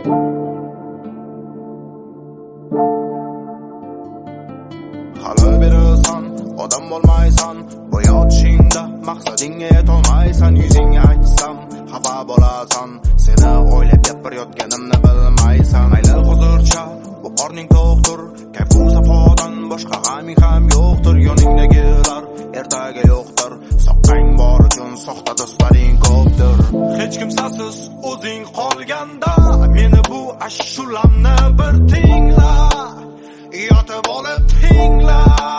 Halol berasan, odam bo'lmaysan, bo'yotishingda maqsadingga yetolmaysan, yuzingga aytsam xafa bo'lasan, seni o'ylab gapirayotganimni bilmaysan. Mayli hozircha bu qorning to'qdir, kayfu safodan boshqa g'aming ham yo'qdir, yoningdagilar ertaga yo'qdir, soqqang bor uchun soxta do'stlaring ko'pdir. Hech kimsasiz o'zing qolganda meni bu ashulamni bir tingla, yotib olib tingla.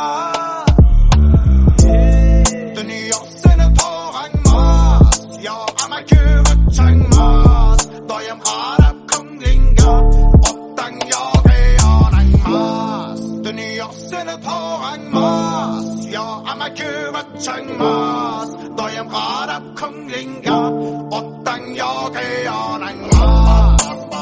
Dunyo seni tog'angmas, yo amaki vachangmas, doim qarab ko'nglingga otdan yoki yonangmas. Dunyo seni tog'angmas, yo amaki vachangmas, doim qarab ko'nglingga otdan yoki yonangmas.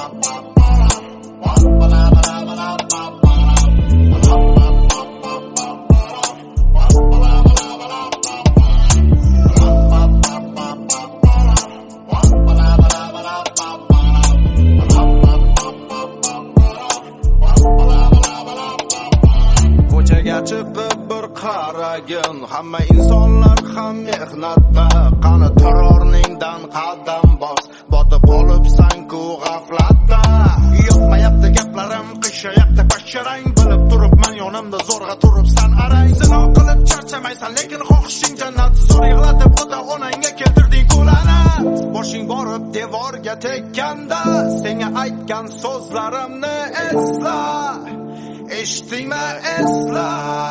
Chiqib bir qaragin, hamma insonlar ham mehnatda, qani terrorningdan qadam bos, botib qolibsan-ku g'aflatda. Yoqmayapti gaplarim, qishayapti basharang, bilib turibman yonimda zo'rg'a turibsan arang. Zino qilib charchamaysan, lekin xohishing jannat, zo'r yig'latib ota-onangga keltirding kullanat. Boshing borib devorga tekkanda, senga aytgan so'zlarimni esla, eshitdingmi esla.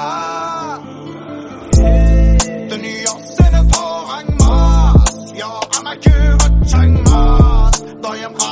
Dunyo seni tog'angmas, yo amaki vachangmas, doim